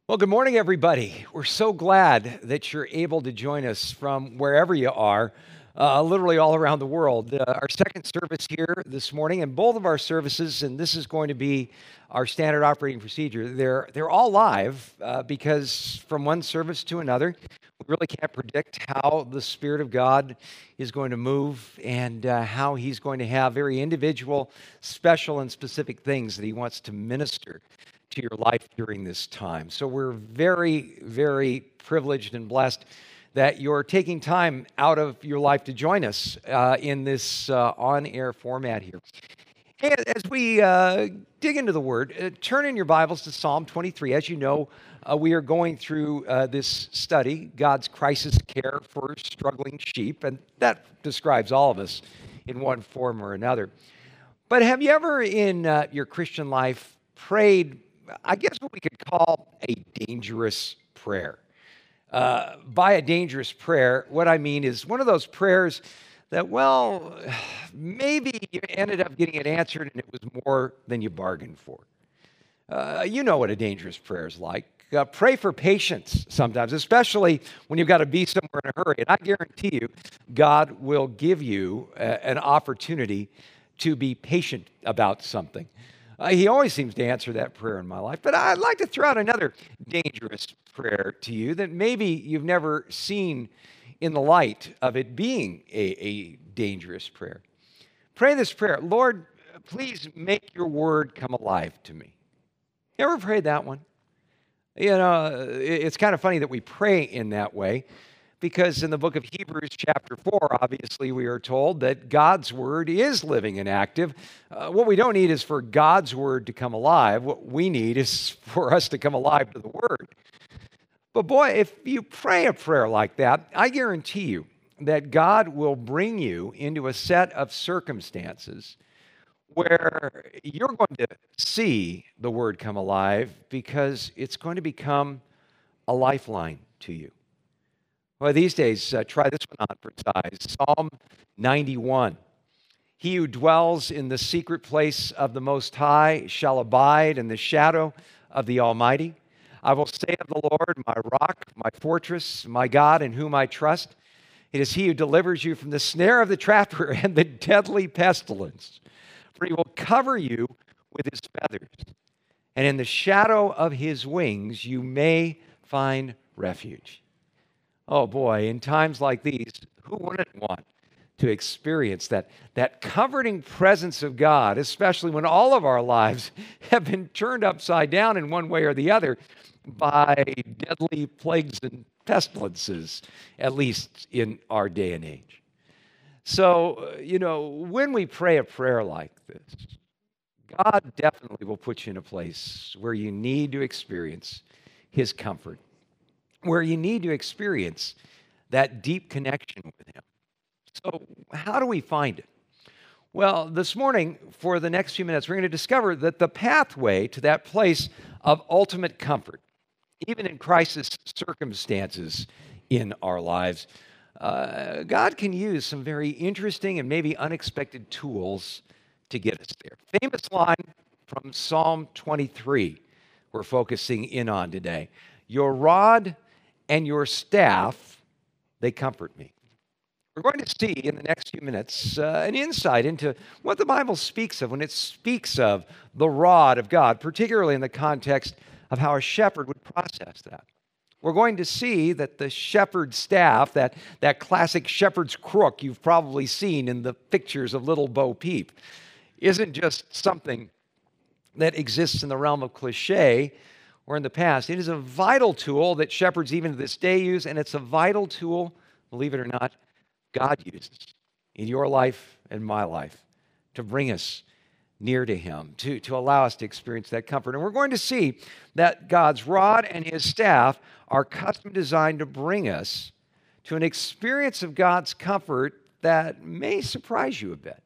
Well, good morning, everybody. We're so glad that you're able to join us from wherever you are, literally all around the world. Our second service here this morning, and both of our services, and this is going to be our standard operating procedure. They're all live because from one service to another, we really can't predict how the Spirit of God is going to move and how He's going to have very individual, special, and specific things that He wants to minister to your life during this time. So we're very, very privileged and blessed that you're taking time out of your life to join us in this on-air format here. And as we dig into the Word, turn in your Bibles to Psalm 23. As you know, we are going through this study, God's crisis care for struggling sheep, and that describes all of us in one form or another. But have you ever in your Christian life prayed, I guess what we could call a dangerous prayer? By a dangerous prayer, what I mean is one of those prayers that, well, maybe you ended up getting it answered and it was more than you bargained for. You know what a dangerous prayer is like. Pray for patience sometimes, especially when you've got to be somewhere in a hurry. And I guarantee you, God will give you an opportunity to be patient about something. He always seems to answer that prayer in my life. But I'd like to throw out another dangerous prayer to you that maybe you've never seen in the light of it being a dangerous prayer. Pray this prayer: Lord, please make your word come alive to me. You ever prayed that one? You know, it's kind of funny that we pray in that way, because in the book of Hebrews chapter 4, obviously we are told that God's word is living and active. What we don't need is for God's word to come alive. What we need is for us to come alive to the word. But boy, if you pray a prayer like that, I guarantee you that God will bring you into a set of circumstances where you're going to see the word come alive, because it's going to become a lifeline to you. Well, these days, try this one on for size. Psalm 91. He who dwells in the secret place of the Most High shall abide in the shadow of the Almighty. I will say of the Lord, my rock, my fortress, my God in whom I trust. It is He who delivers you from the snare of the trapper and the deadly pestilence. For He will cover you with His feathers, and in the shadow of His wings you may find refuge. Oh boy, in times like these, who wouldn't want to experience that comforting presence of God, especially when all of our lives have been turned upside down in one way or the other by deadly plagues and pestilences, at least in our day and age. So, when we pray a prayer like this, God definitely will put you in a place where you need to experience His comfort, where you need to experience that deep connection with Him. So how do we find it? Well, this morning, for the next few minutes, we're going to discover that the pathway to that place of ultimate comfort, even in crisis circumstances in our lives, God can use some very interesting and maybe unexpected tools to get us there. Famous line from Psalm 23 we're focusing in on today. Your rod and your staff, they comfort me. We're going to see in the next few minutes an insight into what the Bible speaks of when it speaks of the rod of God, particularly in the context of how a shepherd would process that. We're going to see that the shepherd's staff, that classic shepherd's crook you've probably seen in the pictures of Little Bo Peep, isn't just something that exists in the realm of cliche or in the past. It is a vital tool that shepherds even to this day use, and it's a vital tool, believe it or not, God uses in your life and my life to bring us near to Him, to allow us to experience that comfort. And we're going to see that God's rod and His staff are custom designed to bring us to an experience of God's comfort that may surprise you a bit.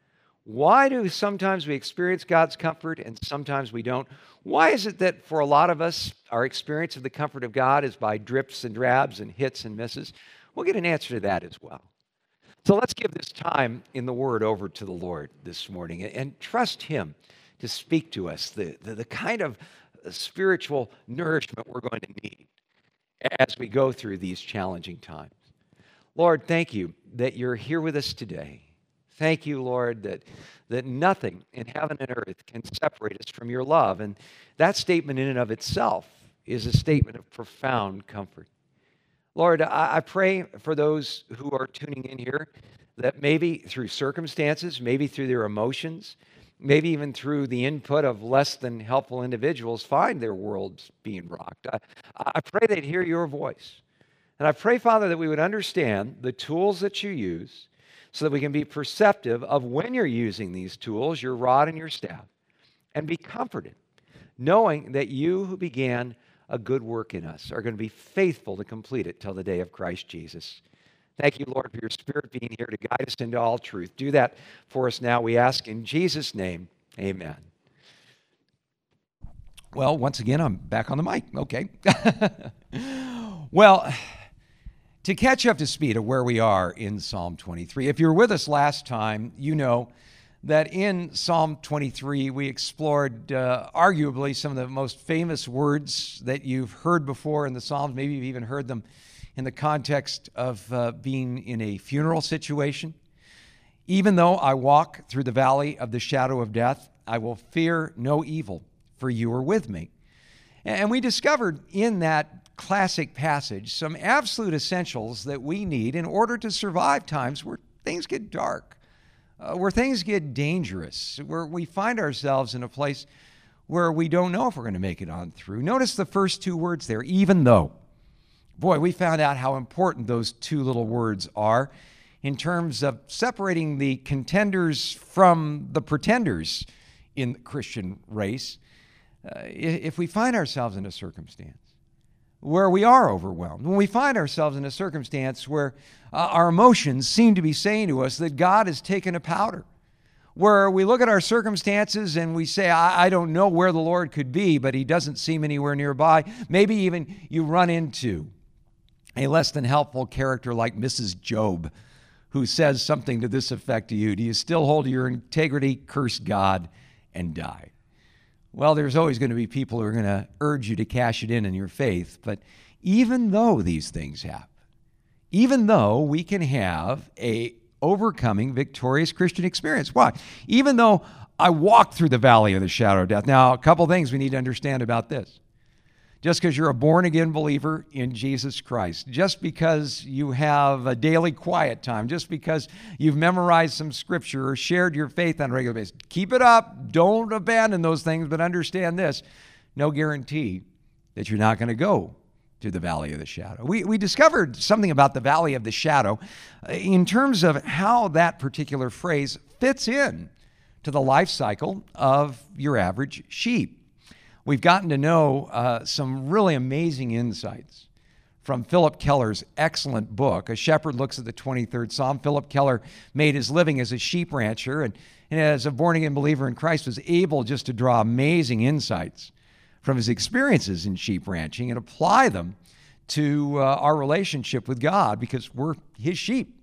Why do sometimes we experience God's comfort and sometimes we don't? Why is it that for a lot of us, our experience of the comfort of God is by drips and drabs and hits and misses? We'll get an answer to that as well. So let's give this time in the Word over to the Lord this morning and trust Him to speak to us, the kind of spiritual nourishment we're going to need as we go through these challenging times. Lord, thank you that you're here with us today. Thank you, Lord, that nothing in heaven and earth can separate us from your love. And that statement in and of itself is a statement of profound comfort. Lord, I pray for those who are tuning in here that maybe through circumstances, maybe through their emotions, maybe even through the input of less than helpful individuals, find their worlds being rocked. I pray they'd hear your voice. And I pray, Father, that we would understand the tools that you use so that we can be perceptive of when you're using these tools, your rod and your staff, and be comforted, knowing that you who began a good work in us are going to be faithful to complete it till the day of Christ Jesus. Thank you, Lord, for your Spirit being here to guide us into all truth. Do that for us now, we ask in Jesus' name. Amen. Well, once again, I'm back on the mic. Okay. Well, to catch up to speed of where we are in Psalm 23, if you were with us last time, you know that in Psalm 23, we explored arguably some of the most famous words that you've heard before in the Psalms. Maybe you've even heard them in the context of being in a funeral situation. Even though I walk through the valley of the shadow of death, I will fear no evil, for you are with me. And we discovered in that classic passage some absolute essentials that we need in order to survive times where things get dark, where things get dangerous, where we find ourselves in a place where we don't know if we're going to make it on through. Notice the first two words there, even though. Boy, we found out how important those two little words are in terms of separating the contenders from the pretenders in the Christian race. If we find ourselves in a circumstance where we are overwhelmed, when we find ourselves in a circumstance where our emotions seem to be saying to us that God has taken a powder, where we look at our circumstances and we say, I don't know where the Lord could be, but he doesn't seem anywhere nearby. Maybe even you run into a less than helpful character like Mrs. Job, who says something to this effect to you: do you still hold to your integrity, curse God, and die? Well, there's always going to be people who are going to urge you to cash it in your faith. But even though these things happen, even though we can have a overcoming, victorious Christian experience. Why? Even though I walk through the valley of the shadow of death. Now, a couple things we need to understand about this. Just because you're a born-again believer in Jesus Christ, just because you have a daily quiet time, just because you've memorized some scripture or shared your faith on a regular basis, keep it up. Don't abandon those things, but understand this: no guarantee that you're not going to go to the valley of the shadow. We discovered something about the valley of the shadow in terms of how that particular phrase fits in to the life cycle of your average sheep. We've gotten to know some really amazing insights from Philip Keller's excellent book, A Shepherd Looks at the 23rd Psalm. Philip Keller made his living as a sheep rancher, and as a born-again believer in Christ was able just to draw amazing insights from his experiences in sheep ranching and apply them to our relationship with God, because we're his sheep.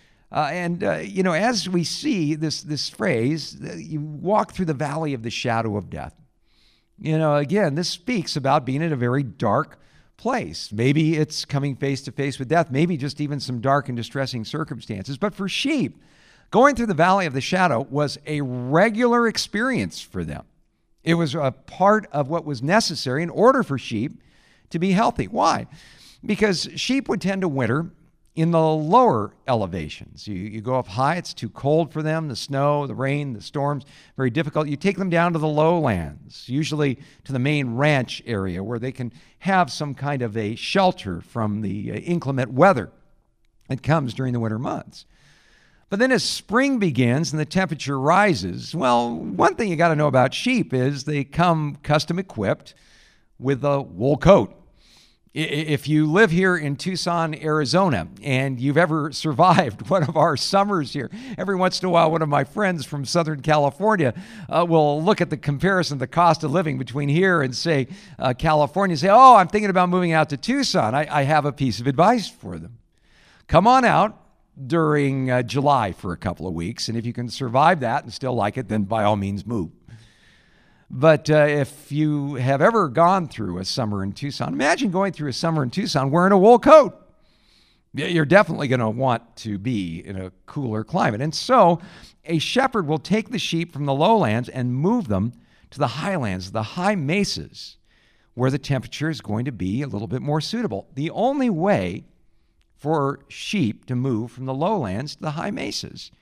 As we see this phrase, you walk through the valley of the shadow of death. Again, this speaks about being in a very dark place. Maybe it's coming face to face with death, maybe just even some dark and distressing circumstances. But for sheep, going through the valley of the shadow was a regular experience for them. It was a part of what was necessary in order for sheep to be healthy. Why? Because sheep would tend to winter in the lower elevations. You go up high, it's too cold for them. The snow, the rain, the storms, very difficult. You take them down to the lowlands, usually to the main ranch area, where they can have some kind of a shelter from the inclement weather that comes during the winter months. But then as spring begins and the temperature rises, well, one thing you got to know about sheep is they come custom equipped with a wool coat. If you live here in Tucson, Arizona, and you've ever survived one of our summers here, every once in a while, one of my friends from Southern California will look at the comparison of the cost of living between here and, say, California, and say, oh, I'm thinking about moving out to Tucson. I have a piece of advice for them. Come on out during July for a couple of weeks, and if you can survive that and still like it, then by all means move. But if you have ever gone through a summer in Tucson, imagine going through a summer in Tucson wearing a wool coat. You're definitely going to want to be in a cooler climate. And so a shepherd will take the sheep from the lowlands and move them to the highlands, the high mesas, where the temperature is going to be a little bit more suitable. The only way for sheep to move from the lowlands to the high mesas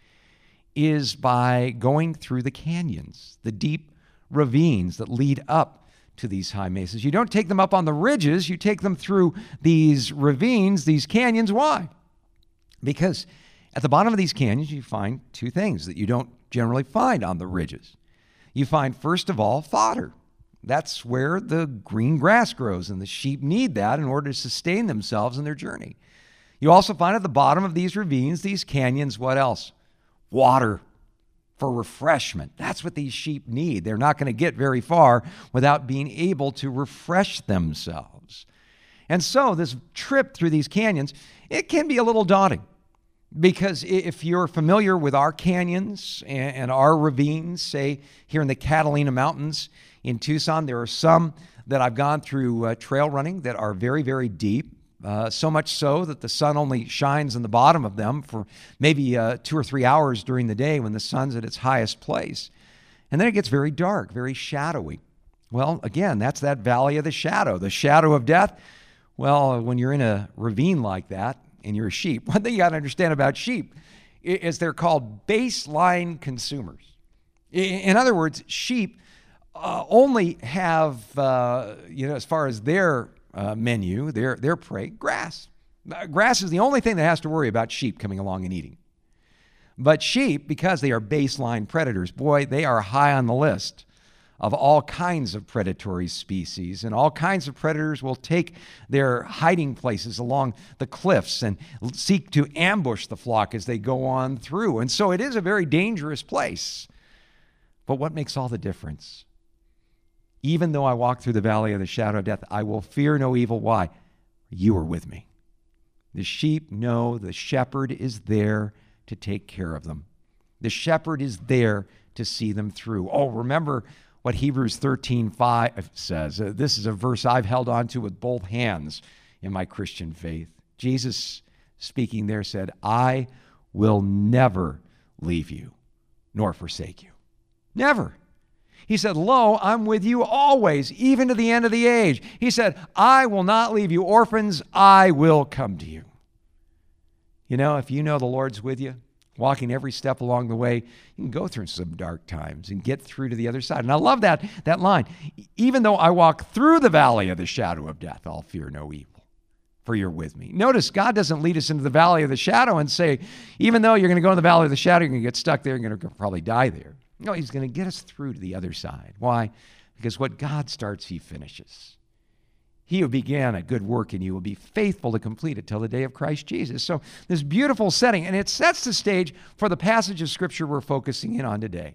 is by going through the canyons, the deep ravines that lead up to these high mesas. You don't take them up on the ridges, you take them through these ravines, these canyons. Why? Because at the bottom of these canyons, you find two things that you don't generally find on the ridges. You find, first of all, fodder. That's where the green grass grows, and the sheep need that in order to sustain themselves in their journey. You also find at the bottom of these ravines, these canyons, what else? Water for refreshment. That's what these sheep need. They're not going to get very far without being able to refresh themselves. And so this trip through these canyons, it can be a little daunting, because if you're familiar with our canyons and our ravines, say here in the Catalina Mountains in Tucson, there are some that I've gone through trail running that are very, very deep. So much so that the sun only shines in the bottom of them for maybe 2 or 3 hours during the day when the sun's at its highest place. And then it gets very dark, very shadowy. Well, again, that's that valley of the shadow of death. Well, when you're in a ravine like that and you're a sheep, one thing you got to understand about sheep is they're called baseline consumers. In other words, sheep only have, as far as their menu, their prey, grass. Grass is the only thing that has to worry about sheep coming along and eating. But sheep, because they are baseline predators, boy, they are high on the list of all kinds of predatory species, and all kinds of predators will take their hiding places along the cliffs and seek to ambush the flock as they go on through. And so it is a very dangerous place. But what makes all the difference? Even though I walk through the valley of the shadow of death, I will fear no evil. Why? You are with me. The sheep know the shepherd is there to take care of them. The shepherd is there to see them through. Oh, remember what Hebrews 13:5 says. This is a verse I've held on to with both hands in my Christian faith. Jesus, speaking there, said, I will never leave you nor forsake you. Never. He said, lo, I'm with you always, even to the end of the age. He said, I will not leave you orphans. I will come to you. You know, if you know the Lord's with you, walking every step along the way, you can go through some dark times and get through to the other side. And I love that line. Even though I walk through the valley of the shadow of death, I'll fear no evil, for you're with me. Notice God doesn't lead us into the valley of the shadow and say, even though you're going to go in the valley of the shadow, you're going to get stuck there, you're going to probably die there. No, he's going to get us through to the other side. Why? Because what God starts, he finishes. He who began a good work in you will be faithful to complete it till the day of Christ Jesus. So this beautiful setting, and it sets the stage for the passage of Scripture we're focusing in on today.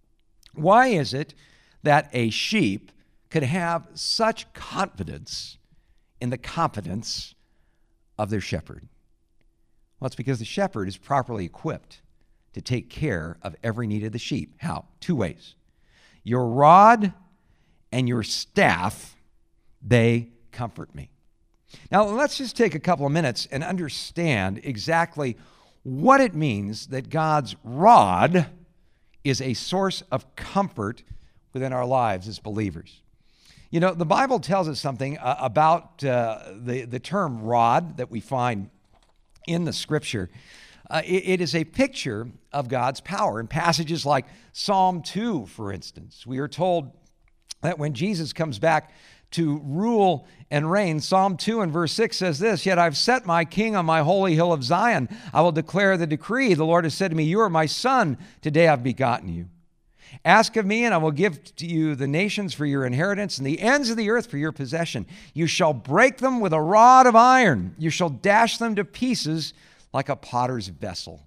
Why is it that a sheep could have such confidence in the confidence of their shepherd? Well, it's because the shepherd is properly equipped to take care of every need of the sheep. How? 2 ways. Your rod and your staff, they comfort me. Now, let's just take a couple of minutes and understand exactly what it means that God's rod is a source of comfort within our lives as believers. You know, the Bible tells us something about the term rod that we find in the Scripture. It is a picture of God's power. In passages like Psalm 2, for instance, we are told that when Jesus comes back to rule and reign, Psalm 2 and verse 6 says this, yet I've set my king on my holy hill of Zion. I will declare the decree. The Lord has said to me, you are my son. Today I've begotten you. Ask of me, and I will give to you the nations for your inheritance and the ends of the earth for your possession. You shall break them with a rod of iron. You shall dash them to pieces like a potter's vessel.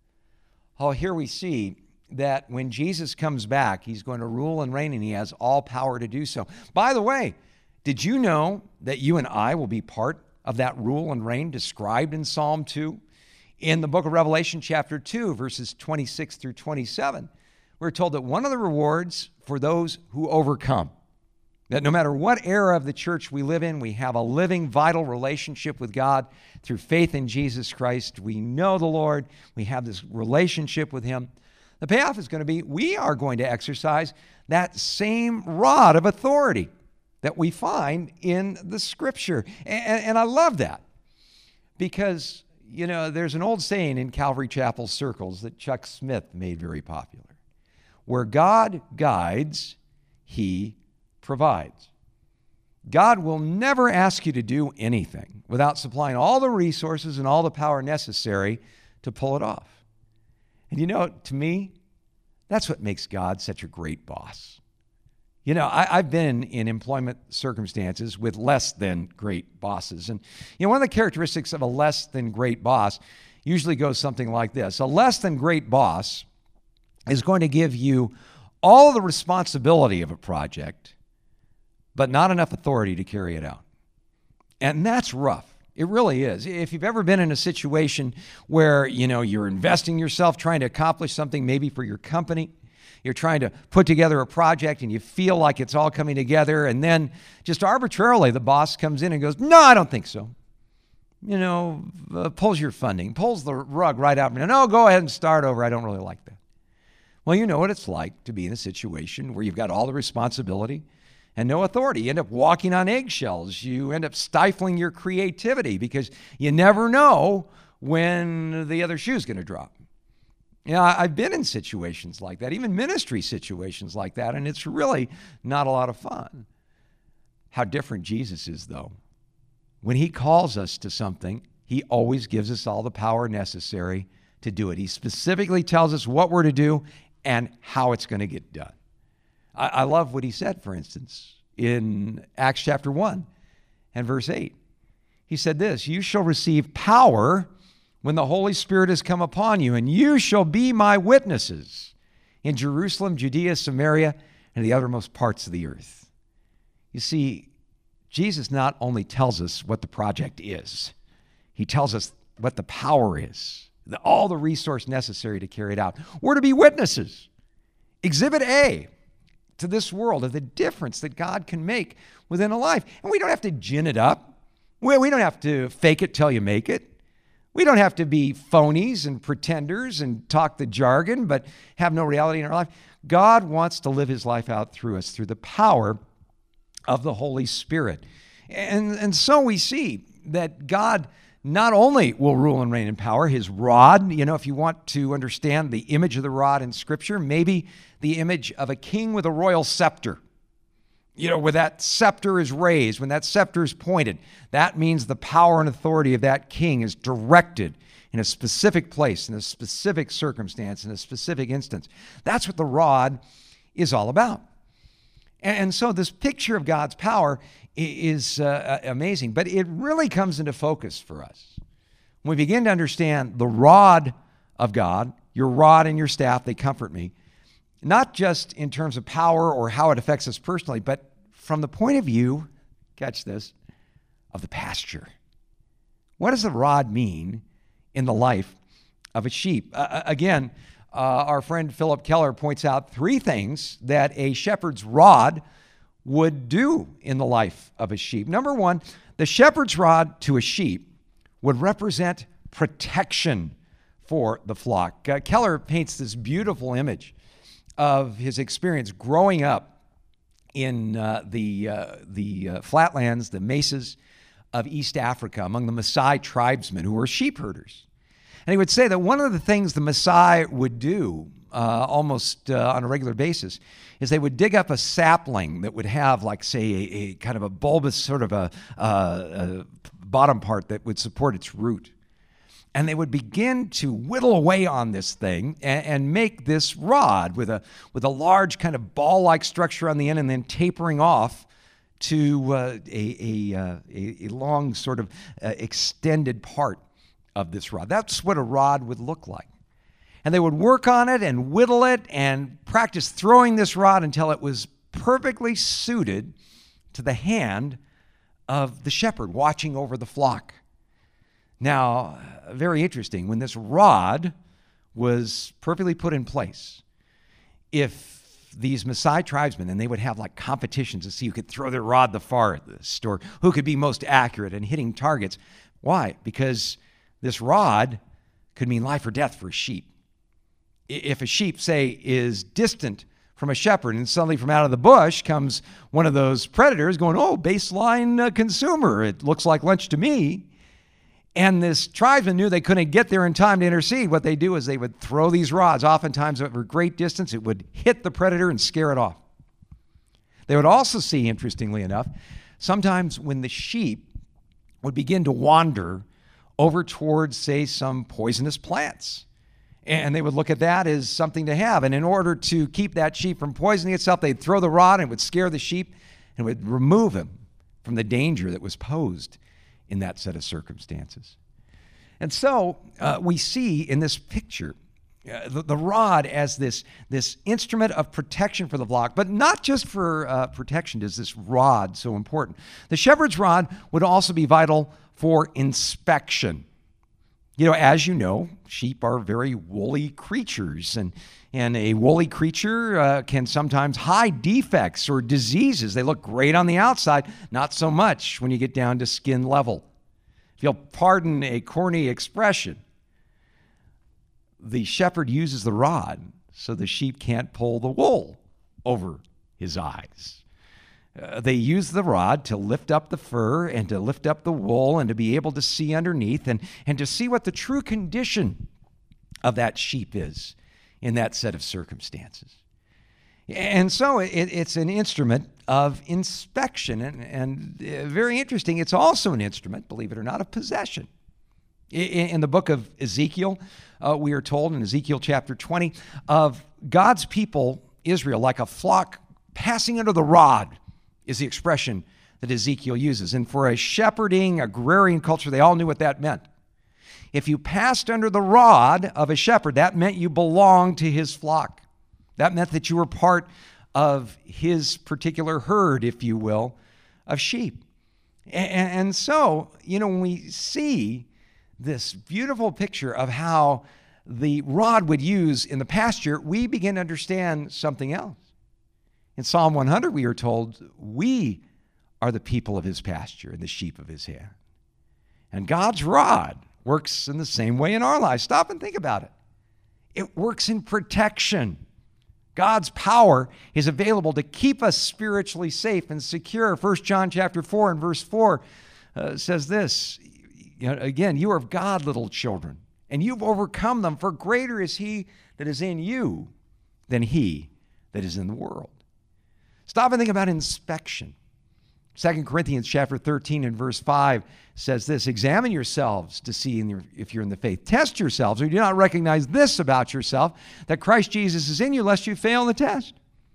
Oh, here we see that when Jesus comes back, he's going to rule and reign, and he has all power to do so. By the way, did you know that you and I will be part of that rule and reign described in Psalm 2? In the book of Revelation, chapter 2, verses 26 through 27, we're told that one of the rewards for those who overcome, that no matter what era of the church we live in, we have a living, vital relationship with God through faith in Jesus Christ. We know the Lord. We have this relationship with him. The payoff is going to be we are going to exercise that same rod of authority that we find in the Scripture. And I love that because, there's an old saying in Calvary Chapel circles that Chuck Smith made very popular. Where God guides, he provides. God will never ask you to do anything without supplying all the resources and all the power necessary to pull it off. And to me, that's what makes God such a great boss. I've been in employment circumstances with less than great bosses. And, one of the characteristics of a less than great boss usually goes something like this. A less than great boss is going to give you all the responsibility of a project, but not enough authority to carry it out. And that's rough. It really is. If you've ever been in a situation where, you're investing yourself, trying to accomplish something maybe for your company, you're trying to put together a project and you feel like it's all coming together, and then just arbitrarily the boss comes in and goes, no, I don't think so. Pulls your funding, pulls the rug right out. No, go ahead and start over. I don't really like that. Well, you know what it's like to be in a situation where you've got all the responsibility and no authority. You end up walking on eggshells. You end up stifling your creativity because you never know when the other shoe's going to drop. I've been in situations like that, even ministry situations like that, and it's really not a lot of fun. How different Jesus is, though. When he calls us to something, he always gives us all the power necessary to do it. He specifically tells us what we're to do and how it's going to get done. I love what he said, for instance, in Acts chapter 1 and verse 8. He said this, you shall receive power when the Holy Spirit has come upon you, and you shall be my witnesses in Jerusalem, Judea, Samaria, and the uttermost parts of the earth. You see, Jesus not only tells us what the project is, he tells us what the power is, all the resource necessary to carry it out. We're to be witnesses. Exhibit A to this world of the difference that God can make within a life. And we don't have to gin it up. We don't have to fake it till you make it. We don't have to be phonies and pretenders and talk the jargon, but have no reality in our life. God wants to live his life out through us, through the power of the Holy Spirit. And so we see that God not only will rule and reign in power, his rod, if you want to understand the image of the rod in Scripture, maybe the image of a king with a royal scepter. Where that scepter is raised, when that scepter is pointed, that means the power and authority of that king is directed in a specific place, in a specific circumstance, in a specific instance. That's what the rod is all about. And so this picture of God's power is amazing, but it really comes into focus for us. When we begin to understand the rod of God, your rod and your staff, they comfort me, not just in terms of power or how it affects us personally, but from the point of view, catch this, of the pasture. What does the rod mean in the life of a sheep? Again, our friend Philip Keller points out three things that a shepherd's rod would do in the life of a sheep. Number one, the shepherd's rod to a sheep would represent protection for the flock. Keller paints this beautiful image of his experience growing up in the flatlands, the mesas of East Africa among the Maasai tribesmen who were sheep herders. And he would say that one of the things the Maasai would do almost on a regular basis is they would dig up a sapling that would have, like, say, a kind of a bulbous sort of a bottom part that would support its root. And they would begin to whittle away on this thing and make this rod with a large kind of ball-like structure on the end and then tapering off to a long sort of extended part of this rod. That's what a rod would look like. And they would work on it and whittle it and practice throwing this rod until it was perfectly suited to the hand of the shepherd watching over the flock. Now, very interesting, when this rod was perfectly put in place, if these Maasai tribesmen, and they would have like competitions to see who could throw their rod the farthest or who could be most accurate in hitting targets. Why? Because this rod could mean life or death for a sheep. If a sheep, say, is distant from a shepherd and suddenly from out of the bush comes one of those predators going, oh, baseline consumer, it looks like lunch to me. And this tribesman knew they couldn't get there in time to intercede. What they do is they would throw these rods. Oftentimes over great distance, it would hit the predator and scare it off. They would also see, interestingly enough, sometimes when the sheep would begin to wander over towards, say, some poisonous plants. And they would look at that as something to have. And in order to keep that sheep from poisoning itself, they'd throw the rod and it would scare the sheep and would remove him from the danger that was posed in that set of circumstances. And so we see in this picture the rod as this instrument of protection for the flock, but not just for protection is this rod so important. The shepherd's rod would also be vital for inspection. You know, as you know, sheep are very woolly creatures, and a woolly creature can sometimes hide defects or diseases. They look great on the outside, not so much when you get down to skin level. If you'll pardon a corny expression, the shepherd uses the rod so the sheep can't pull the wool over his eyes. They use the rod to lift up the fur and to lift up the wool and to be able to see underneath and to see what the true condition of that sheep is in that set of circumstances. And so it's an instrument of inspection and very interesting. It's also an instrument, believe it or not, of possession. In the book of Ezekiel, we are told in Ezekiel chapter 20 of God's people, Israel, like a flock passing under the rod is the expression that Ezekiel uses. And for a shepherding, agrarian culture, they all knew what that meant. If you passed under the rod of a shepherd, that meant you belonged to his flock. That meant that you were part of his particular herd, if you will, of sheep. And so, you know, when we see this beautiful picture of how the rod would use in the pasture, we begin to understand something else. In Psalm 100, we are told, we are the people of his pasture and the sheep of his hand. And God's rod works in the same way in our lives. Stop and think about it. It works in protection. God's power is available to keep us spiritually safe and secure. 1 John chapter 4 and verse 4 says this, again, you are of God, little children, and you've overcome them, for greater is he that is in you than he that is in the world. Stop and think about inspection. 2 Corinthians chapter 13 and verse 5 says this, examine yourselves to see if you're in the faith. Test yourselves, or you do not recognize this about yourself, that Christ Jesus is in you, lest you fail in the test.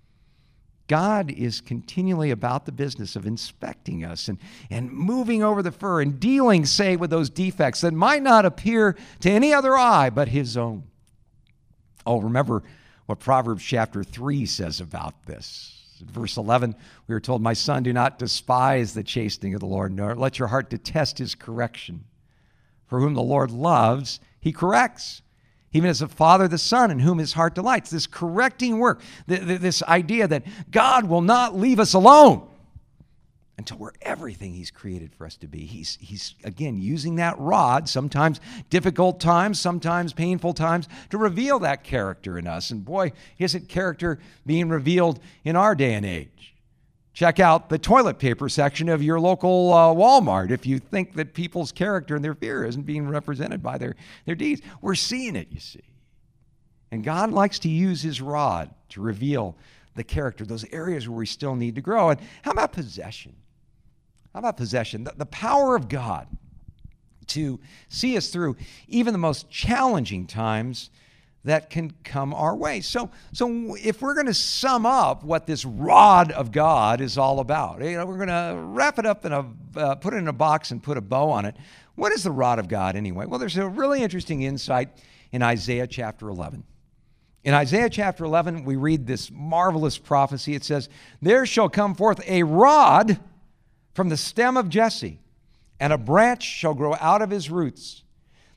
God is continually about the business of inspecting us and moving over the fur and dealing, say, with those defects that might not appear to any other eye but his own. Oh, remember what Proverbs chapter 3 says about this. In verse 11, we are told, my son, do not despise the chastening of the Lord, nor let your heart detest his correction. For whom the Lord loves, he corrects, even as a father the son in whom his heart delights. This correcting work, this idea that God will not leave us alone until we're everything he's created for us to be. He's again, using that rod, sometimes difficult times, sometimes painful times, to reveal that character in us. And boy, isn't character being revealed in our day and age. Check out the toilet paper section of your local Walmart if you think that people's character and their fear isn't being represented by their deeds. We're seeing it, you see. And God likes to use his rod to reveal the character, those areas where we still need to grow. And how about possession? How about possession? The power of God to see us through even the most challenging times that can come our way. So if we're going to sum up what this rod of God is all about, we're going to wrap it up put it in a box and put a bow on it. What is the rod of God anyway? Well, there's a really interesting insight in Isaiah chapter 11. In Isaiah chapter 11, we read this marvelous prophecy. It says, there shall come forth a rod from the stem of Jesse, and a branch shall grow out of his roots.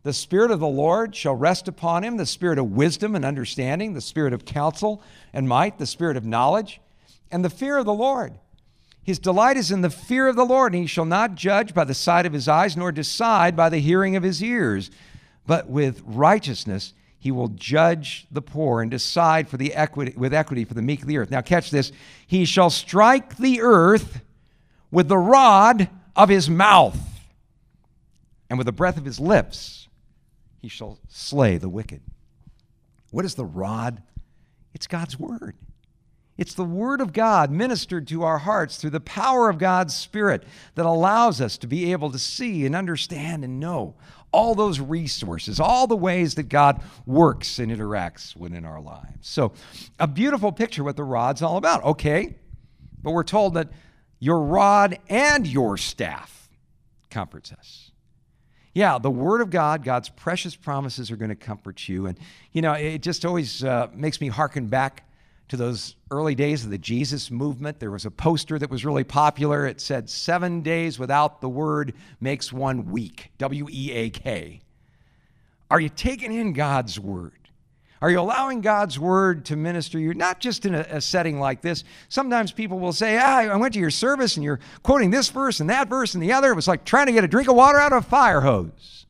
The Spirit of the Lord shall rest upon him, the Spirit of wisdom and understanding, the Spirit of counsel and might, the Spirit of knowledge, and the fear of the Lord. His delight is in the fear of the Lord, and he shall not judge by the sight of his eyes, nor decide by the hearing of his ears. But with righteousness he will judge the poor and decide with equity for the meek of the earth. Now catch this. He shall strike the earth with the rod of his mouth, and with the breath of his lips he shall slay the wicked. What is the rod? It's God's word. It's the word of God ministered to our hearts through the power of God's Spirit that allows us to be able to see and understand and know all those resources, all the ways that God works and interacts within our lives. So a beautiful picture what the rod's all about. Okay, but we're told that your rod and your staff comforts us. Yeah, the Word of God, God's precious promises are going to comfort you. And, it just always makes me hearken back to those early days of the Jesus movement. There was a poster that was really popular. It said, 7 days without the Word makes one weak, W-E-A-K. Are you taking in God's Word? Are you allowing God's Word to minister you? Not just in a setting like this. Sometimes people will say, I went to your service and you're quoting this verse and that verse and the other. It was like trying to get a drink of water out of a fire hose.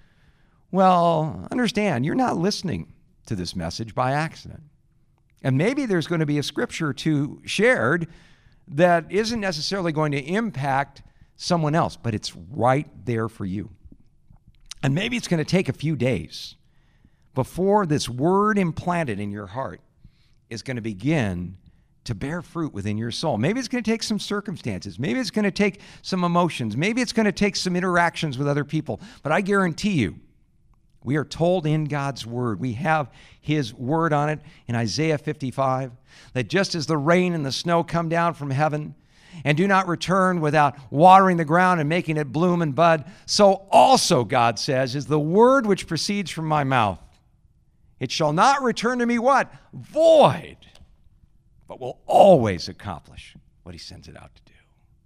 Well, understand, you're not listening to this message by accident. And maybe there's going to be a scripture or two shared that isn't necessarily going to impact someone else, but it's right there for you. And maybe it's going to take a few days before this word implanted in your heart is going to begin to bear fruit within your soul. Maybe it's going to take some circumstances. Maybe it's going to take some emotions. Maybe it's going to take some interactions with other people. But I guarantee you, we are told in God's word, we have his word on it in Isaiah 55, that just as the rain and the snow come down from heaven and do not return without watering the ground and making it bloom and bud, so also, God says, is the word which proceeds from my mouth. It shall not return to me what? Void, but will always accomplish what he sends it out to do.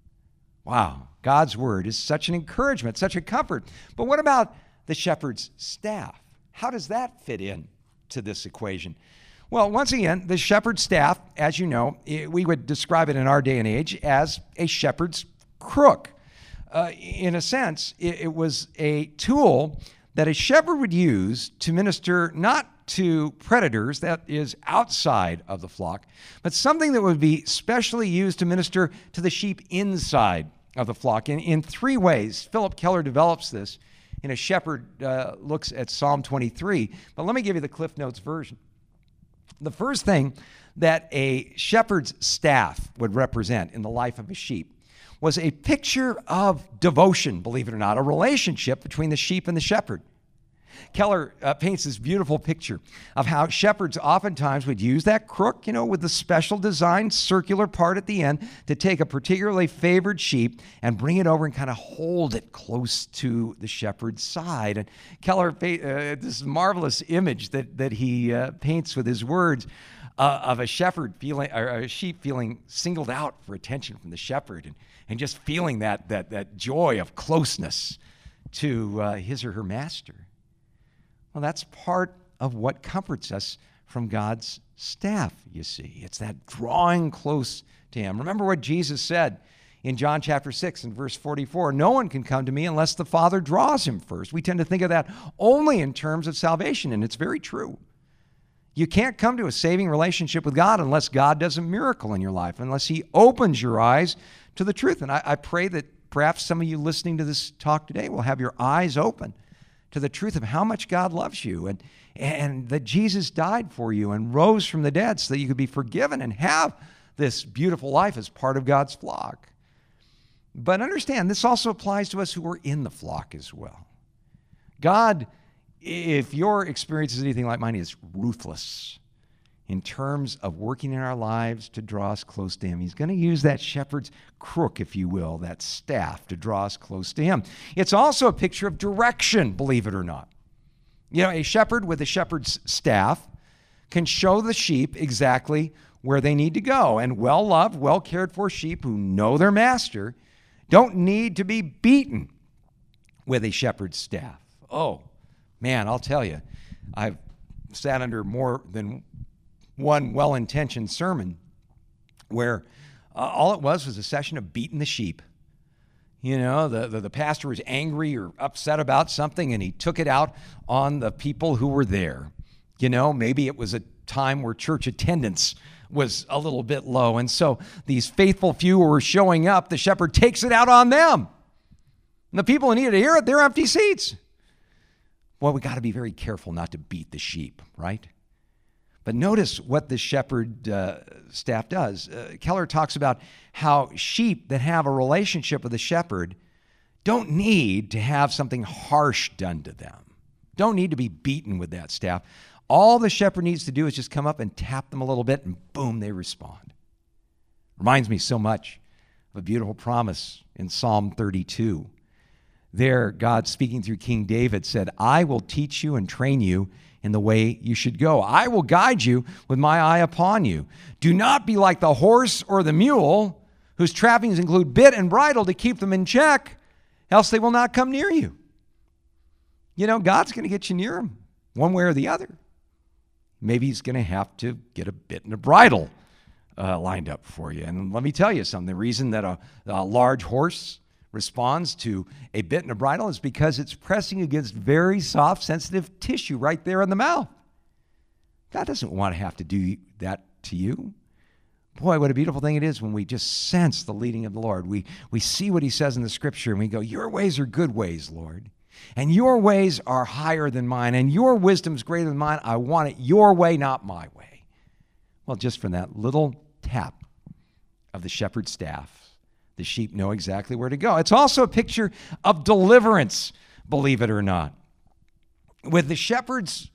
Wow, God's word is such an encouragement, such a comfort. But what about the shepherd's staff? How does that fit in to this equation? Well, once again, the shepherd's staff, as you know, we would describe it in our day and age as a shepherd's crook. In a sense, it was a tool that a shepherd would use to minister not to predators, that is outside of the flock, but something that would be specially used to minister to the sheep inside of the flock in three ways. Philip Keller develops this in A Shepherd Looks at Psalm 23, but let me give you the Cliff Notes version. The first thing that a shepherd's staff would represent in the life of a sheep was a picture of devotion, believe it or not, a relationship between the sheep and the shepherd. Keller paints this beautiful picture of how shepherds oftentimes would use that crook, with the special designed circular part at the end to take a particularly favored sheep and bring it over and kind of hold it close to the shepherd's side. And Keller, this marvelous image that he paints with his words of a shepherd feeling, or a sheep feeling singled out for attention from the shepherd, and just feeling that joy of closeness to his or her master. Well, that's part of what comforts us from God's staff, you see. It's that drawing close to him. Remember what Jesus said in John chapter 6 and verse 44. No one can come to me unless the Father draws him first. We tend to think of that only in terms of salvation, and it's very true. You can't come to a saving relationship with God unless God does a miracle in your life, unless he opens your eyes to the truth. And I pray that perhaps some of you listening to this talk today will have your eyes open to the truth of how much God loves you and that Jesus died for you and rose from the dead so that you could be forgiven and have this beautiful life as part of God's flock. But understand, this also applies to us who are in the flock as well. God, if your experience is anything like mine, is ruthless in terms of working in our lives to draw us close to him. He's going to use that shepherd's crook, if you will, that staff, to draw us close to him. It's also a picture of direction, believe it or not. A shepherd with a shepherd's staff can show the sheep exactly where they need to go. And well-loved, well-cared-for sheep who know their master don't need to be beaten with a shepherd's staff. Oh, Man, I'll tell you, I've sat under more than one well-intentioned sermon where all it was a session of beating the sheep. You know, the pastor was angry or upset about something, and he took it out on the people who were there. You know, maybe it was a time where church attendance was a little bit low, and so these faithful few who were showing up, the shepherd takes it out on them. And the people who needed to hear it, they're empty seats. Well, we got to be very careful not to beat the sheep, right? But notice what the shepherd staff does. Keller talks about how sheep that have a relationship with the shepherd don't need to have something harsh done to them. Don't need to be beaten with that staff. All the shepherd needs to do is just come up and tap them a little bit, and boom, they respond. Reminds me so much of a beautiful promise in Psalm 32. There, God, speaking through King David, said, I will teach you and train you in the way you should go. I will guide you with my eye upon you. Do not be like the horse or the mule, whose trappings include bit and bridle to keep them in check, else they will not come near you. You know, God's going to get you near them one way or the other. Maybe he's going to have to get a bit and a bridle lined up for you. And let me tell you something. The reason that a large horse responds to a bit and a bridle is because it's pressing against very soft, sensitive tissue right there in the mouth. God doesn't want to have to do that to you. Boy, what a beautiful thing it is when we just sense the leading of the Lord. We see what he says in the scripture, and we go, your ways are good ways, Lord. And your ways are higher than mine, and your wisdom's greater than mine. I want it your way, not my way. Well, just from that little tap of the shepherd's staff, the sheep know exactly where to go. It's also a picture of deliverance, believe it or not. With the shepherd's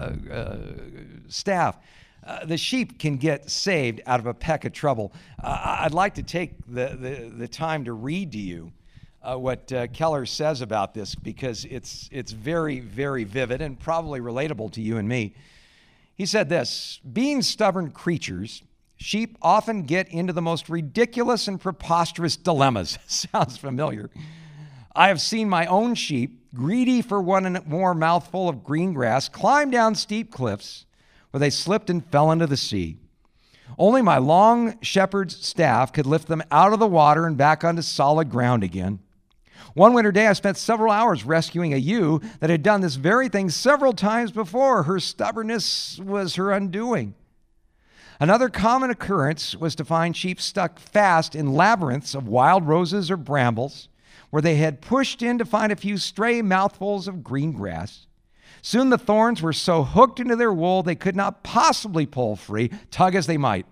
staff, the sheep can get saved out of a peck of trouble. I'd like to take the time to read to you what Keller says about this, because it's very, very vivid and probably relatable to you and me. He said this: being stubborn creatures, sheep often get into the most ridiculous and preposterous dilemmas. Sounds familiar. I have seen my own sheep, greedy for one more mouthful of green grass, climb down steep cliffs where they slipped and fell into the sea. Only my long shepherd's staff could lift them out of the water and back onto solid ground again. One winter day, I spent several hours rescuing a ewe that had done this very thing several times before. Her stubbornness was her undoing. Another common occurrence was to find sheep stuck fast in labyrinths of wild roses or brambles, where they had pushed in to find a few stray mouthfuls of green grass. Soon the thorns were so hooked into their wool they could not possibly pull free, tug as they might.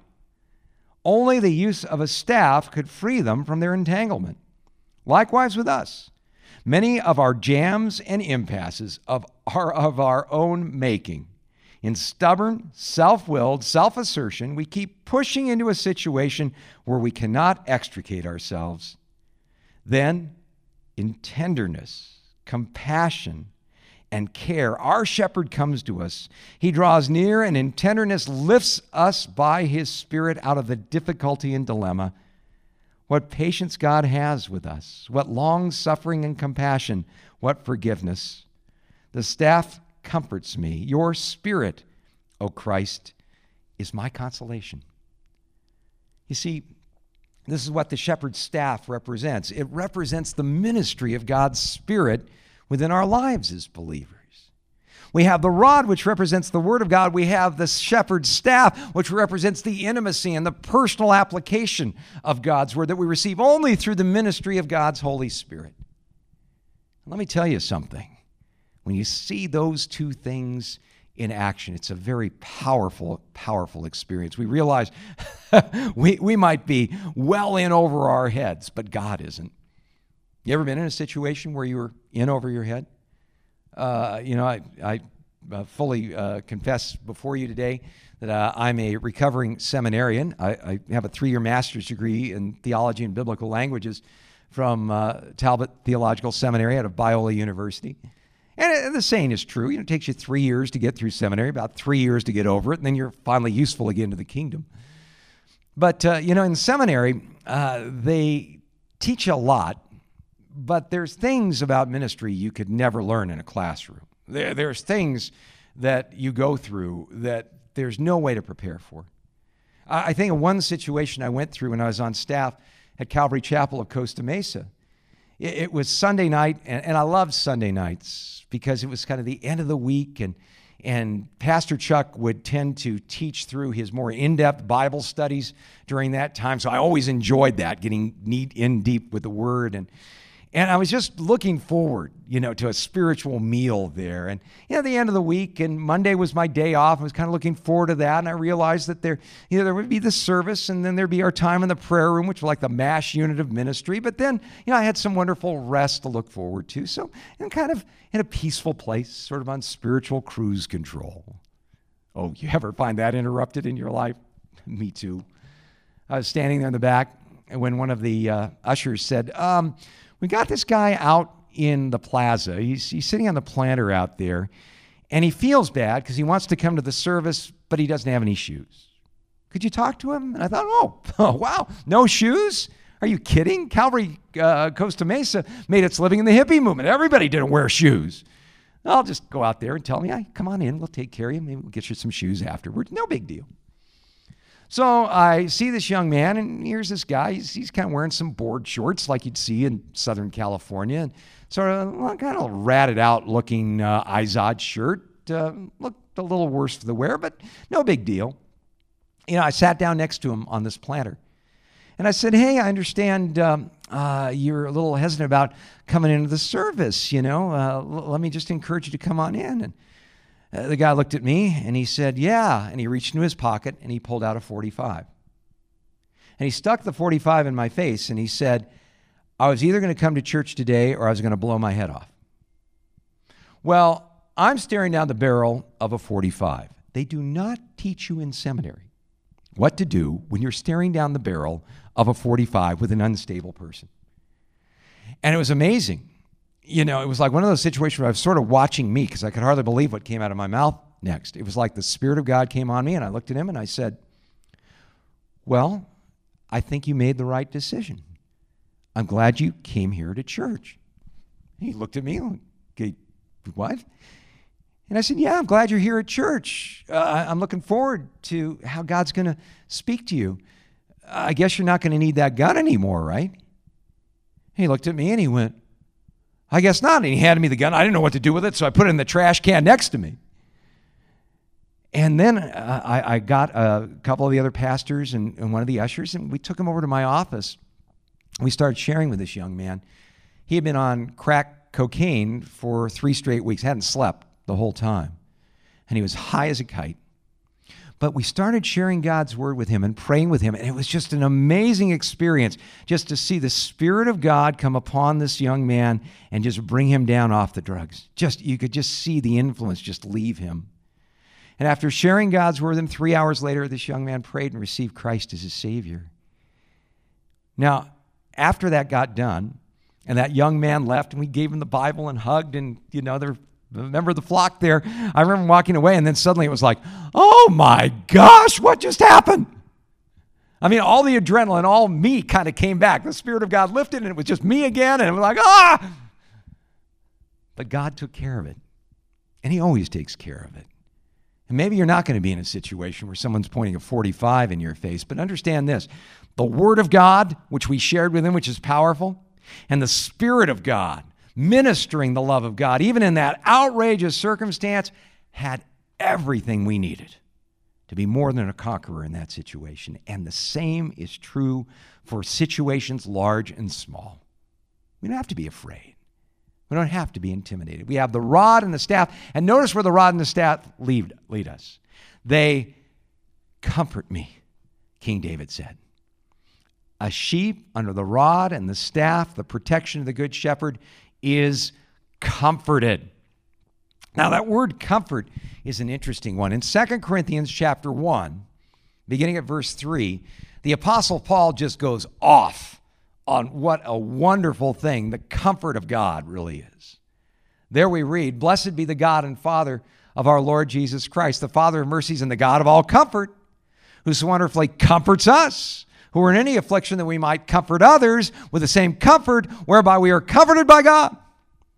Only the use of a staff could free them from their entanglement. Likewise with us. Many of our jams and impasses are of our own making. In stubborn, self-willed self-assertion, we keep pushing into a situation where we cannot extricate ourselves. Then, in tenderness, compassion, and care, our shepherd comes to us. He draws near and in tenderness lifts us by his Spirit out of the difficulty and dilemma. What patience God has with us, what long-suffering and compassion, what forgiveness. The staff comforts me. Your Spirit, O Christ, is my consolation. You see, this is what the shepherd's staff represents. It represents the ministry of God's Spirit within our lives as believers. We have the rod, which represents the Word of God. We have the shepherd's staff, which represents the intimacy and the personal application of God's Word that we receive only through the ministry of God's Holy Spirit. Let me tell you something. When you see those two things in action, it's a very powerful, powerful experience. We realize we might be well in over our heads, but God isn't. You ever been in a situation where you were in over your head? I fully confess before you today that I'm a recovering seminarian. I have a 3-year master's degree in theology and biblical languages from Talbot Theological Seminary out of Biola University. And the saying is true. It takes you 3 years to get through seminary, about 3 years to get over it, and then you're finally useful again to the kingdom. But, in seminary, they teach you a lot, but there's things about ministry you could never learn in a classroom. There's things that you go through that there's no way to prepare for. I think of one situation I went through when I was on staff at Calvary Chapel of Costa Mesa. It was Sunday night, and I loved Sunday nights because it was kind of the end of the week, and Pastor Chuck would tend to teach through his more in-depth Bible studies during that time. So I always enjoyed that, getting in deep with the Word. And I was just looking forward, to a spiritual meal there. And, the end of the week, and Monday was my day off. I was kind of looking forward to that. And I realized that there would be the service, and then there'd be our time in the prayer room, which was like the MASH unit of ministry. But then, I had some wonderful rest to look forward to. So I'm kind of in a peaceful place, sort of on spiritual cruise control. Oh, you ever find that interrupted in your life? Me too. I was standing there in the back, and when one of the ushers said, we got this guy out in the plaza. He's sitting on the planter out there, and he feels bad because he wants to come to the service, but he doesn't have any shoes. Could you talk to him? And I thought, oh wow, no shoes? Are you kidding? Calvary Costa Mesa made its living in the hippie movement. Everybody didn't wear shoes. I'll just go out there and tell him, yeah, come on in. We'll take care of you. Maybe we'll get you some shoes afterwards. No big deal. So I see this young man, and here's this guy. He's kind of wearing some board shorts like you'd see in Southern California, and sort of kind of ratted out looking Izod shirt. Looked a little worse for the wear, but no big deal. I sat down next to him on this planter, and I said, hey, I understand you're a little hesitant about coming into the service. Let me just encourage you to come on in. And the guy looked at me and he said, yeah. And he reached into his pocket and he pulled out a 45. And he stuck the 45 in my face and he said, I was either going to come to church today or I was going to blow my head off. Well, I'm staring down the barrel of a 45. They do not teach you in seminary what to do when you're staring down the barrel of a 45 with an unstable person. And it was amazing. It was like one of those situations where I was sort of watching me because I could hardly believe what came out of my mouth next. It was like the Spirit of God came on me, and I looked at him and I said, well, I think you made the right decision. I'm glad you came here to church. He looked at me like, okay, what? And I said, yeah, I'm glad you're here at church. I'm looking forward to how God's going to speak to you. I guess you're not going to need that gun anymore, right? He looked at me and he went, I guess not. And he handed me the gun. I didn't know what to do with it, so I put it in the trash can next to me. And then I got a couple of the other pastors and one of the ushers, and we took him over to my office. We started sharing with this young man. He had been on crack cocaine for 3 straight weeks, hadn't slept the whole time. And he was high as a kite. But we started sharing God's word with him and praying with him, and it was just an amazing experience just to see the Spirit of God come upon this young man and just bring him down off the drugs. You could just see the influence just leave him. And after sharing God's word with him, 3 hours later, this young man prayed and received Christ as his Savior. Now, after that got done, and that young man left, and we gave him the Bible and hugged, and, remember the flock there. I remember walking away, and then suddenly it was like, oh my gosh, what just happened? I mean, all the adrenaline, all me kind of came back. The Spirit of God lifted, and it was just me again, and it was like, ah! But God took care of it, and He always takes care of it. And maybe you're not going to be in a situation where someone's pointing a 45 in your face, but understand this. The Word of God, which we shared with him, which is powerful, and the Spirit of God, ministering the love of God, even in that outrageous circumstance, had everything we needed to be more than a conqueror in that situation. And the same is true for situations large and small. We don't have to be afraid. We don't have to be intimidated. We have the rod and the staff. And notice where the rod and the staff lead us. They comfort me, King David said. A sheep under the rod and the staff, the protection of the good shepherd, is comforted. Now, that word comfort is an interesting one. In 2 Corinthians chapter 1, beginning at verse 3, the Apostle Paul just goes off on what a wonderful thing the comfort of God really is. There we read, "Blessed be the God and Father of our Lord Jesus Christ, the Father of mercies and the God of all comfort, who so wonderfully comforts us, who are in any affliction, that we might comfort others with the same comfort whereby we are comforted by God.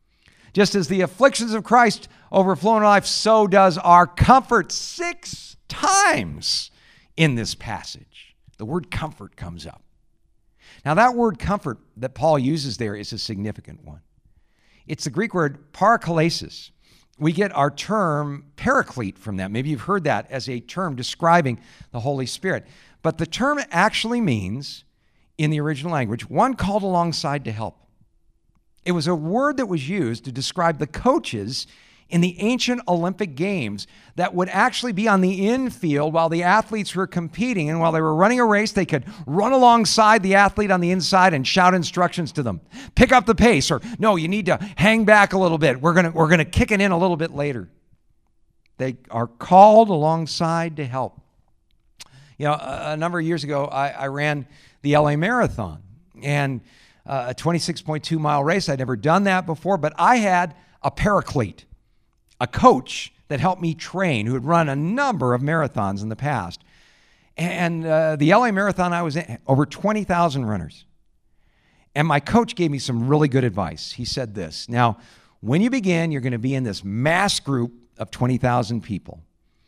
Just as the afflictions of Christ overflow in our life, so does our comfort. 6 times in this passage, the word comfort comes up. Now, that word comfort that Paul uses there is a significant one. It's the Greek word paraklesis. We get our term paraclete from that. Maybe you've heard that as a term describing the Holy Spirit. But the term actually means, in the original language, one called alongside to help. It was a word that was used to describe the coaches in the ancient Olympic Games that would actually be on the infield while the athletes were competing. And while they were running a race, they could run alongside the athlete on the inside and shout instructions to them. Pick up the pace, or no, you need to hang back a little bit. We're gonna kick it in a little bit later. They are called alongside to help. You know, a number of years ago, I ran the LA Marathon, and a 26.2 mile race. I'd never done that before, but I had a paraclete, a coach that helped me train, who had run a number of marathons in the past. And the LA Marathon, I was in, over 20,000 runners. And my coach gave me some really good advice. He said this: now, when you begin, you're going to be in this mass group of 20,000 people.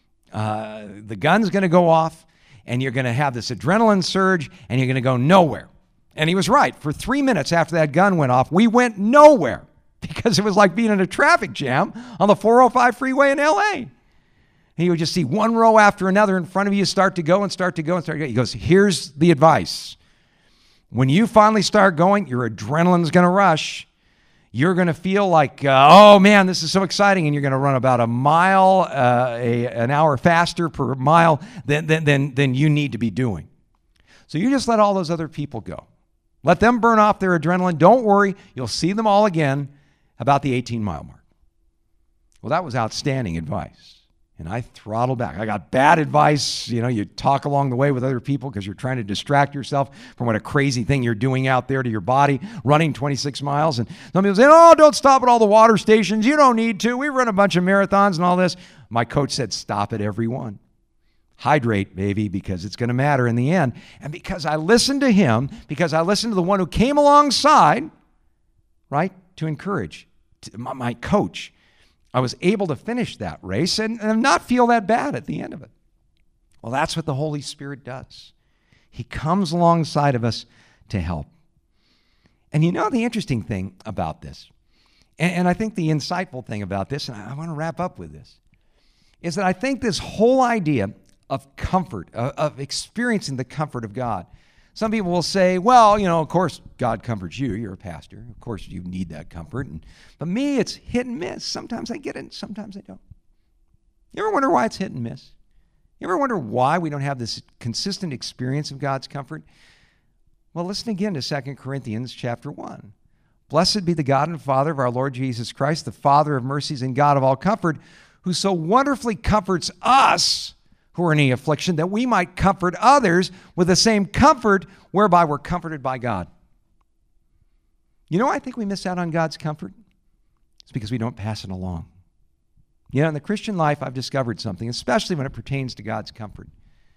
The gun's going to go off, and you're going to have this adrenaline surge, and you're going to go nowhere. And he was right. For 3 minutes after that gun went off, we went nowhere, because it was like being in a traffic jam on the 405 freeway in LA. And you would just see one row after another in front of you start to go and start to go and start to go. He goes, here's the advice. When you finally start going, your adrenaline's going to rush. You're going to feel like, oh man, this is so exciting. And you're going to run about a mile, an hour faster per mile than you need to be doing. So you just let all those other people go. Let them burn off their adrenaline. Don't worry. You'll see them all again about the 18-mile mark. Well, that was outstanding advice. And I throttled back. I got bad advice. You know, you talk along the way with other people because you're trying to distract yourself from what a crazy thing you're doing out there to your body, running 26 miles. And some people say, oh, don't stop at all the water stations. You don't need to. We run a bunch of marathons and all this. My coach said, stop at every one. Hydrate, baby, because it's going to matter in the end. And because I listened to him, because I listened to the one who came alongside, right, to encourage, my coach, I was able to finish that race and not feel that bad at the end of it. Well, that's what the Holy Spirit does. He comes alongside of us to help. And you know the interesting thing about this, and I think the insightful thing about this, and I want to wrap up with this, is that I think this whole idea of comfort, of experiencing the comfort of God. Some people will say, well, you know, of course God comforts you. You're a pastor. Of course you need that comfort. But me, it's hit and miss. Sometimes I get it, sometimes I don't. You ever wonder why it's hit and miss? You ever wonder why we don't have this consistent experience of God's comfort? Well, listen again to 2 Corinthians chapter 1. Blessed be the God and Father of our Lord Jesus Christ, the Father of mercies and God of all comfort, who so wonderfully comforts us who are in any affliction, that we might comfort others with the same comfort whereby we're comforted by God. You know why I think we miss out on God's comfort? It's because we don't pass it along. You know, in the Christian life, I've discovered something, especially when it pertains to God's comfort.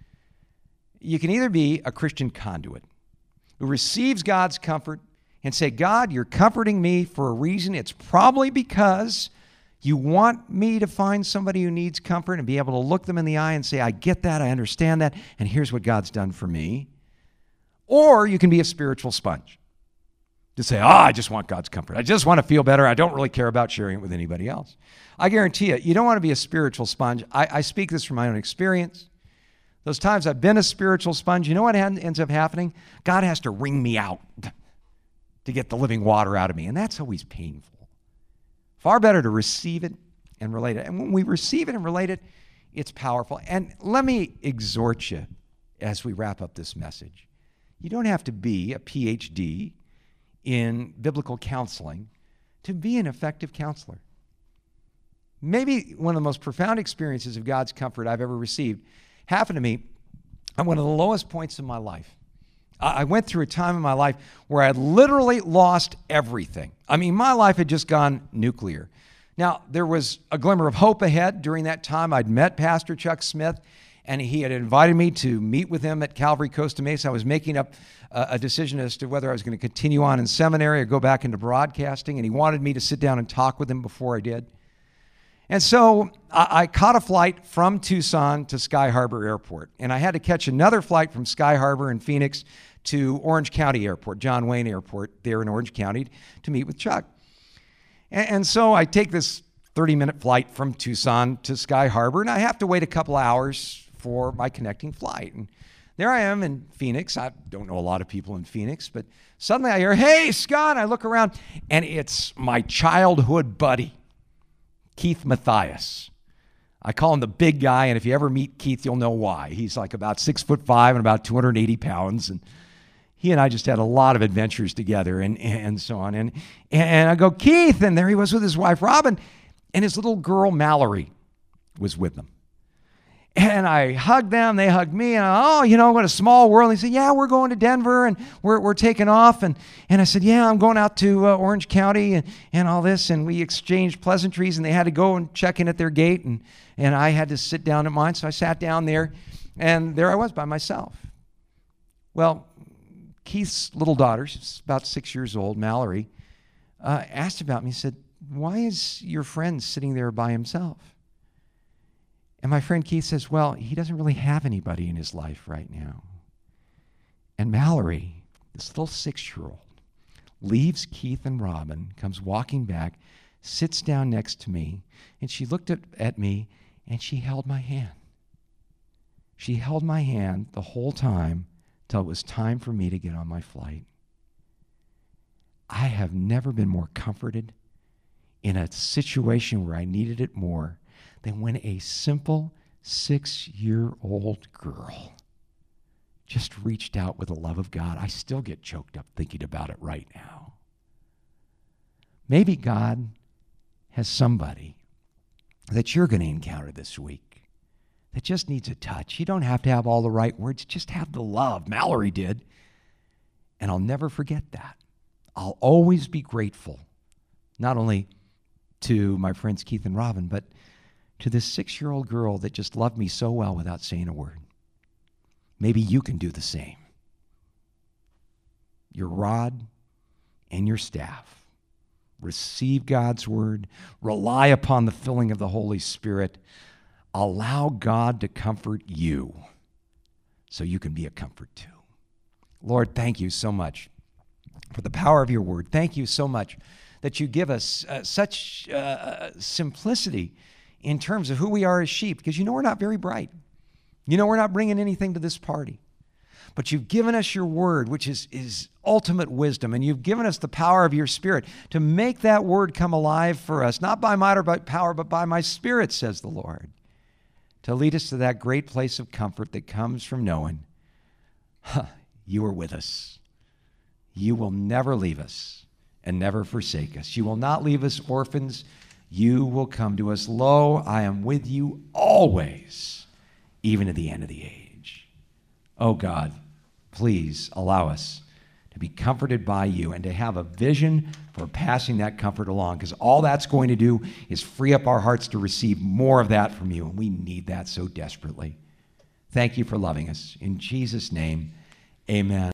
You can either be a Christian conduit who receives God's comfort and say, God, you're comforting me for a reason. It's probably because you want me to find somebody who needs comfort and be able to look them in the eye and say, I get that, I understand that, and here's what God's done for me. Or you can be a spiritual sponge. To say, I just want God's comfort. I just want to feel better. I don't really care about sharing it with anybody else. I guarantee you don't want to be a spiritual sponge. I speak this from my own experience. Those times I've been a spiritual sponge, you know what ends up happening? God has to wring me out to get the living water out of me, and that's always painful. Far better to receive it and relate it. And when we receive it and relate it, it's powerful. And let me exhort you as we wrap up this message. You don't have to be a PhD in biblical counseling to be an effective counselor. Maybe one of the most profound experiences of God's comfort I've ever received happened to me at one of the lowest points in my life. I went through a time in my life where I had literally lost everything. I mean, my life had just gone nuclear. Now, there was a glimmer of hope ahead. During that time, I'd met Pastor Chuck Smith, and he had invited me to meet with him at Calvary Costa Mesa. I was making up a decision as to whether I was going to continue on in seminary or go back into broadcasting, and he wanted me to sit down and talk with him before I did. And so I caught a flight from Tucson to Sky Harbor Airport, and I had to catch another flight from Sky Harbor in Phoenix to Orange County Airport, John Wayne Airport there in Orange County, to meet with Chuck. And so I take this 30-minute flight from Tucson to Sky Harbor, and I have to wait a couple hours for my connecting flight. And there I am in Phoenix. I don't know a lot of people in Phoenix, but suddenly I hear, "Hey, Scott!" I look around, and it's my childhood buddy, Keith Matthias. I call him the big guy, and if you ever meet Keith, you'll know why. He's like about 6'5" and about 280 pounds, and he and I just had a lot of adventures together and so on. And I go, "Keith," and there he was with his wife, Robin, and his little girl, Mallory, was with them. And I hugged them, they hugged me, and what a small world. And he said, "Yeah, we're going to Denver, and we're taking off." And I said, "Yeah, I'm going out to Orange County and all this." And we exchanged pleasantries, and they had to go and check in at their gate, and I had to sit down at mine. So I sat down there, and there I was by myself. Well, Keith's little daughter, she's about 6 years old, Mallory, asked about me, said, "Why is your friend sitting there by himself?" And my friend Keith says, "Well, he doesn't really have anybody in his life right now." And Mallory, this little 6-year-old, leaves Keith and Robin, comes walking back, sits down next to me, and she looked at me, and she held my hand. She held my hand the whole time till it was time for me to get on my flight. I have never been more comforted in a situation where I needed it more than when a simple 6-year-old girl just reached out with the love of God. I still get choked up thinking about it right now. Maybe God has somebody that you're going to encounter this week that just needs a touch. You don't have to have all the right words, just have the love. Mallory did. And I'll never forget that. I'll always be grateful, not only to my friends Keith and Robin, but to this 6-year-old girl that just loved me so well without saying a word. Maybe you can do the same. Your rod and your staff. Receive God's word. Rely upon the filling of the Holy Spirit. Allow God to comfort you so you can be a comfort too. Lord, thank you so much for the power of your word. Thank you so much that you give us such simplicity in terms of who we are as sheep, because we're not very bright. We're not bringing anything to this party. But you've given us your word, which is ultimate wisdom, and you've given us the power of your Spirit to make that word come alive for us, not by might or by power, but by my Spirit, says the Lord, to lead us to that great place of comfort that comes from knowing you are with us. You will never leave us and never forsake us. You will not leave us orphans. You will come to us. Lo, I am with you always, even to the end of the age. Oh God, please allow us to be comforted by you and to have a vision for passing that comfort along, because all that's going to do is free up our hearts to receive more of that from you, and we need that so desperately. Thank you for loving us. In Jesus' name, amen.